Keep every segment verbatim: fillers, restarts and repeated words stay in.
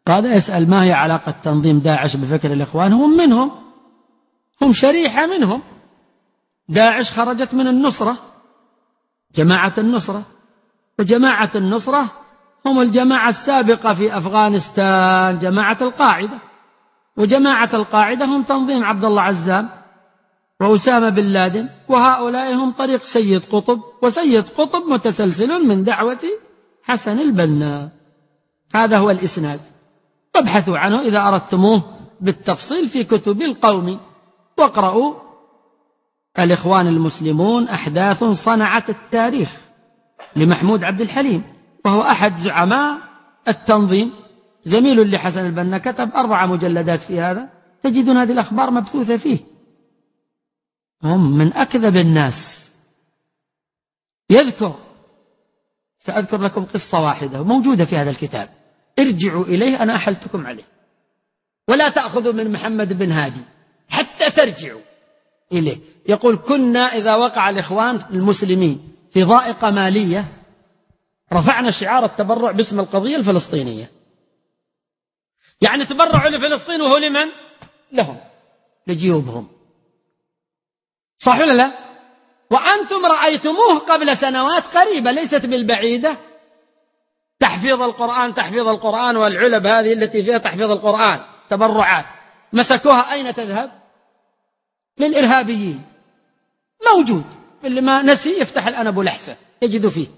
هذا يسأل ما هي علاقة تنظيم داعش بفكر الإخوان؟ هم منهم، هم شريحة منهم. داعش خرجت من النصرة، جماعة النصرة، وجماعة النصرة هم الجماعة السابقة في أفغانستان، جماعة القاعدة، وجماعة القاعدة هم تنظيم عبد الله عزام وأسامة بن لادن، وهؤلاء هم طريق سيد قطب، وسيد قطب متسلسل من دعوة حسن البنا. هذا هو الإسناد، وابحثوا عنه إذا أردتموه بالتفصيل في كتب القوم، واقرأوا الإخوان المسلمون أحداث صنعت التاريخ لمحمود عبد الحليم، وهو أحد زعماء التنظيم، زميل لحسن البنا، كتب أربع مجلدات في هذا، تجدون هذه الأخبار مبثوثة فيه. هم من أكذب الناس. يذكر، سأذكر لكم قصة واحدة موجودة في هذا الكتاب، ارجعوا إليه، أنا أحلتكم عليه، ولا تأخذوا من محمد بن هادي حتى ترجعوا إليه. يقول: كنا إذا وقع الإخوان المسلمين في ضائقة مالية رفعنا شعار التبرع باسم القضية الفلسطينية. يعني تبرعوا لفلسطين، وهو لمن؟ لهم، لجيوبهم. صح ولا لا؟ وأنتم رأيتموه قبل سنوات قريبة ليست بالبعيدة، تحفيظ القرآن، تحفيظ القرآن والعلب هذه التي فيها تحفيظ القرآن تبرعات، مسكوها أين تذهب؟ للإرهابيين. موجود، اللي ما نسي يفتح الأنب لحسة يجد فيه،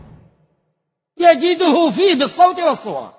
يجده فيه بالصوت والصورة.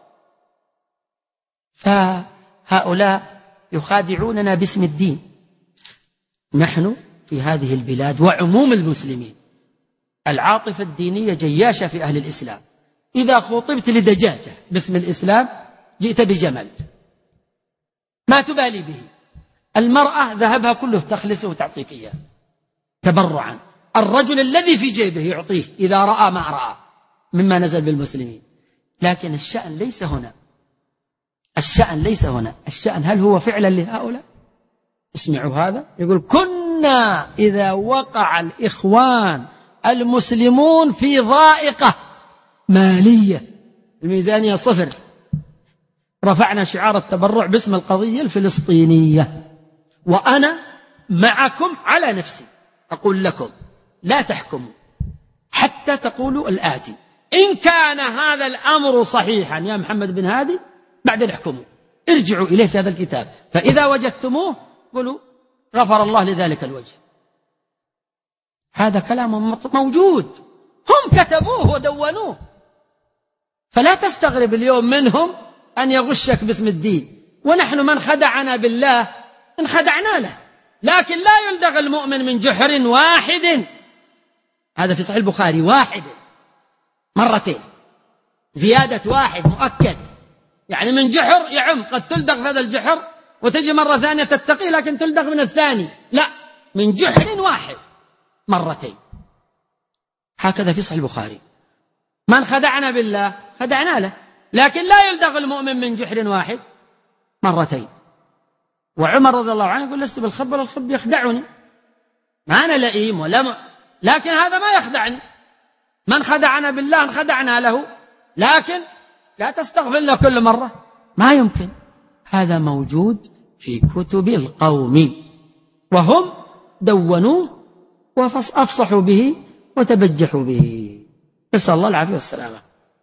فهؤلاء يخادعوننا باسم الدين. نحن في هذه البلاد وعموم المسلمين العاطفة الدينية جياشة في أهل الإسلام. إذا خطبت لدجاجة باسم الإسلام جئت بجمل، ما تبالي به. المرأة ذهبها كله تخلصه وتعطيك إياه تبرعا. الرجل الذي في جيبه يعطيه إذا رأى ما رأى مما نزل بالمسلمين. لكن الشأن ليس هنا، الشأن ليس هنا، الشأن هل هو فعلا لهؤلاء؟ اسمعوا هذا، يقول: كنا إذا وقع الإخوان المسلمون في ضائقة مالية، الميزانية صفر، رفعنا شعار التبرع باسم القضية الفلسطينية. وأنا معكم على نفسي، أقول لكم لا تحكموا حتى تقولوا الآتي: إن كان هذا الأمر صحيحا يا محمد بن هادي بعدين احكموا، ارجعوا إليه في هذا الكتاب، فإذا وجدتموه قولوا غفر الله لذلك الوجه. هذا كلام موجود، هم كتبوه ودونوه. فلا تستغرب اليوم منهم أن يغشك باسم الدين. ونحن من خدعنا بالله انخدعنا له، لكن لا يلدغ المؤمن من جحر واحد. هذا في صحيح البخاري، واحد مرتين، زيادة واحد مؤكد، يعني من جحر يعم، قد تلدغ في هذا الجحر وتجي مرة ثانية تتقي لكن تلدغ من الثاني، لا، من جحر واحد مرتين. هكذا في صحيح البخاري. من خدعنا بالله خدعنا له، لكن لا يلدغ المؤمن من جحر واحد مرتين. وعمر رضي الله عنه يقول: لست بالخب ولا الخب يخدعني، ما أنا لئيم ولا م... لكن هذا ما يخدعني. من خدعنا بالله خدعنا له، لكن لا تستغفر له كل مرة، ما يمكن. هذا موجود في كتب القوم، وهم دونوه وأفصحوا به وتبجحوا به، نسأل الله العافية والسلامة.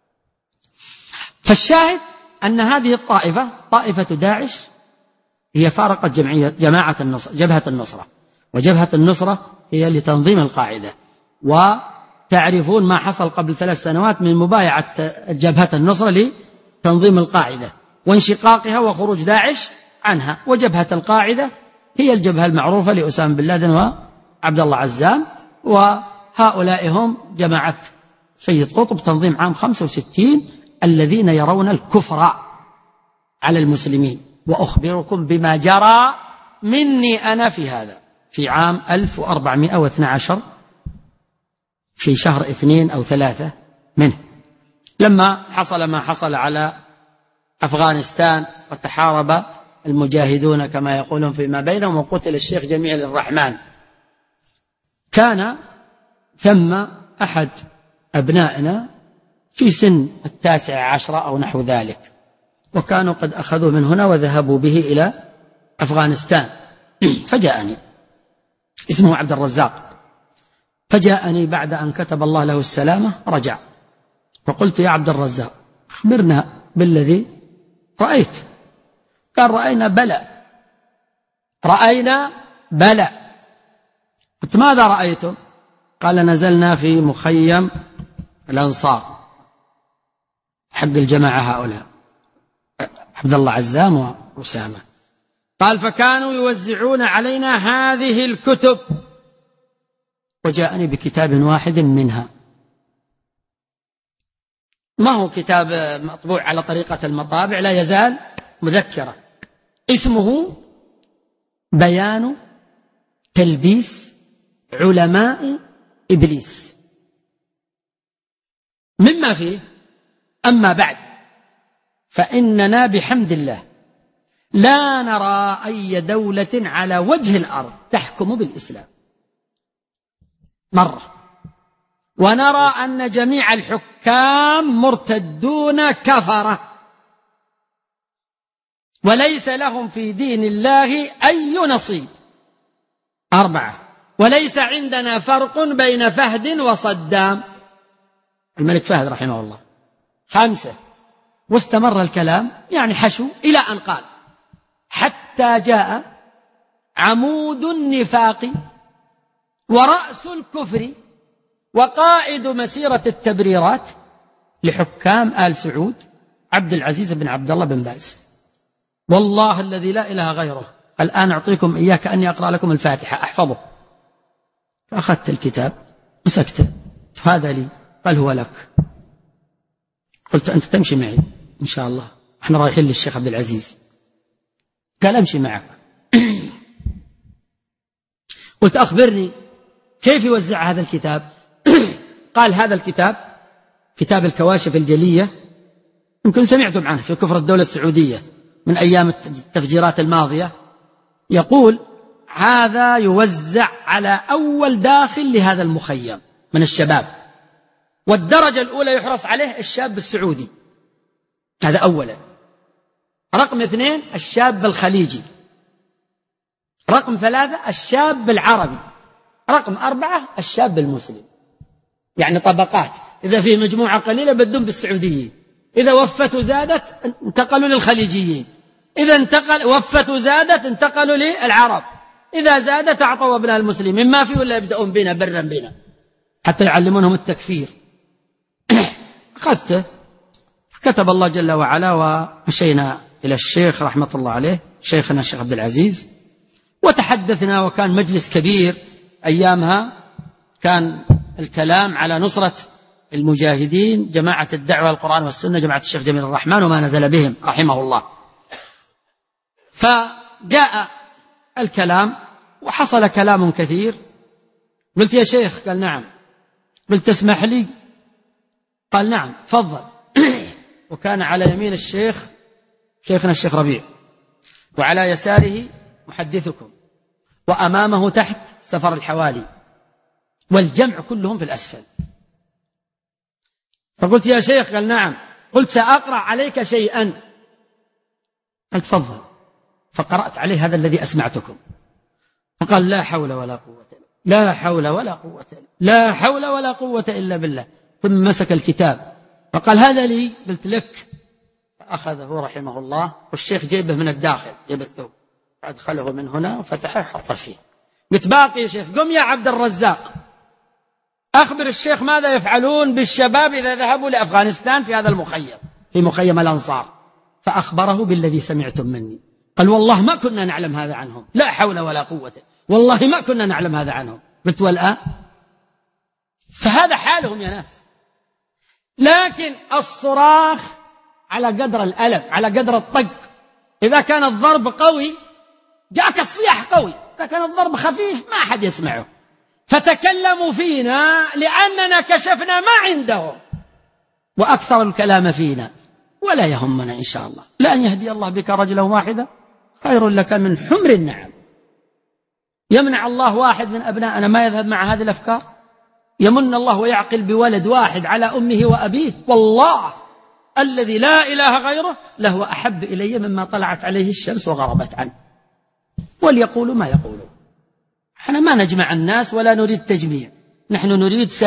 فالشاهد أن هذه الطائفة، طائفة داعش، هي فارقت جمعية جماعة النصرة، جبهة النصرة، وجبهة النصرة هي لتنظيم القاعدة. وتعرفون ما حصل قبل ثلاث سنوات من مبايعة جبهة النصرة لتنظيم القاعدة وانشقاقها وخروج داعش عنها. وجبهة القاعدة هي الجبهة المعروفة لأسامة بن لادن وعبد الله عزام، وهؤلاء هم جماعة سيد قطب، تنظيم عام خمسة وستين، الذين يرون الكفر على المسلمين. وأخبركم بما جرى مني أنا في هذا في عام ألف وأربعمائة واثني عشر في شهر اثنين أو ثلاثة منه، لما حصل ما حصل على أفغانستان وتحارب المجاهدون كما يقولون فيما بينهم، وقتل الشيخ جميل الرحمن. كان ثم أحد أبنائنا في سن التاسع عشر أو نحو ذلك، وكانوا قد أخذوا من هنا وذهبوا به إلى أفغانستان. فجاءني، اسمه عبد الرزاق، فجاءني بعد أن كتب الله له السلامة رجع، فقلت يا عبد الرزاق أخبرنا بالذي رأيت. قال رأينا بلى رأينا بلى. قلت ماذا رأيتم؟ قال نزلنا في مخيم الأنصار حق الجماعة هؤلاء عبد الله عزام وأسامة. قال فكانوا يوزعون علينا هذه الكتب، وجاءني بكتاب واحد منها، ما هو كتاب مطبوع على طريقة المطابع، لا يزال مذكرة، اسمه بيان تلبيس علماء إبليس. مما فيه أما بعد فإننا بحمد الله لا نرى أي دولة على وجه الأرض تحكم بالإسلام مرة، ونرى أن جميع الحكام مرتدون كفرة وليس لهم في دين الله أي نصيب. أربعة، وليس عندنا فرق بين فهد وصدام، الملك فهد رحمه الله. خمسة، واستمر الكلام يعني حشو إلى أن قال حتى جاء عمود النفاق ورأس الكفر وقائد مسيرة التبريرات لحكام آل سعود عبد العزيز بن عبد الله بن باز. والله الذي لا إله غيره الآن أعطيكم إياه كأني أقرأ لكم الفاتحة أحفظه. فأخذت الكتاب مسكته، هذا لي، قال هو لك. قلت أنت تمشي معي إن شاء الله، احنا رايحين للشيخ عبد العزيز. قال أمشي معك. قلت أخبرني كيف يوزع هذا الكتاب؟ قال هذا الكتاب كتاب الكواشف الجلية، يمكن سمعتم عنه في كفر الدولة السعودية من أيام التفجيرات الماضية. يقول هذا يوزع على أول داخل لهذا المخيم من الشباب، والدرجة الأولى يحرص عليه الشاب السعودي، هذا أولا. رقم اثنين الشاب الخليجي. رقم ثلاثة الشاب العربي. رقم أربعة الشاب المسلم. يعني طبقات، إذا في مجموعة قليلة بدون بالسعوديين، إذا وفت وزادت انتقلوا للخليجيين، إذا انتقل وفت وزادت انتقلوا للعرب، إذا زادت أعطوا أبناء المسلمين، ما في ولا يبدأون بنا برا بنا حتى يعلمونهم التكفير. أخذته، كتب الله جل وعلا، ومشينا إلى الشيخ رحمة الله عليه شيخنا الشيخ عبد العزيز، وتحدثنا، وكان مجلس كبير أيامها، كان الكلام على نصرة المجاهدين، جماعة الدعوة القرآن والسنة، جماعة الشيخ جميل الرحمن وما نزل بهم رحمه الله. فجاء الكلام وحصل كلام كثير. قلت يا شيخ؟ قال نعم. قلت تسمح لي؟ قال نعم تفضل. وكان على يمين الشيخ شيخنا الشيخ ربيع، وعلى يساره محدثكم، وأمامه تحت سفر الحوالي، والجمع كلهم في الأسفل. فقلت يا شيخ؟ قال نعم. قلت سأقرأ عليك شيئا. قال تفضل. فقرأت عليه هذا الذي أسمعتكم. فقال لا حول ولا قوة لا حول ولا قوة لا حول ولا قوة إلا بالله. ثم مسك الكتاب فقال هذا لي. قلت لك. فأخذه رحمه الله، والشيخ جيبه من الداخل، جيب الثوب، أدخله من هنا وفتحه وحطه فيه. قلت باقي يا شيخ. قم يا عبد الرزاق أخبر الشيخ ماذا يفعلون بالشباب إذا ذهبوا لأفغانستان في هذا المخيم، في مخيم الأنصار. فأخبره بالذي سمعتم مني. قال والله ما كنا نعلم هذا عنهم، لا حول ولا قوة، والله ما كنا نعلم هذا عنهم. قلت والآن؟ فهذا حالهم يا ناس. لكن الصراخ على قدر الألم، على قدر الطق. إذا كان الضرب قوي جاءك الصياح قوي، إذا كان الضرب خفيف ما أحد يسمعه. فتكلموا فينا لأننا كشفنا ما عندهم، وأكثر الكلام فينا، ولا يهمنا إن شاء الله. لأن يهدي الله بك رجلا واحدا خير لك من حمر النعم. يمنع الله واحد من أبنائنا ما يذهب مع هذه الأفكار؟ يمن الله ويعقل بولد واحد على أمه وأبيه؟ والله الذي لا إله غيره لهو أحب إلي مما طلعت عليه الشمس وغربت عنه. وليقولوا ما يقولون، احنا ما نجمع الناس ولا نريد تجميع، نحن نريد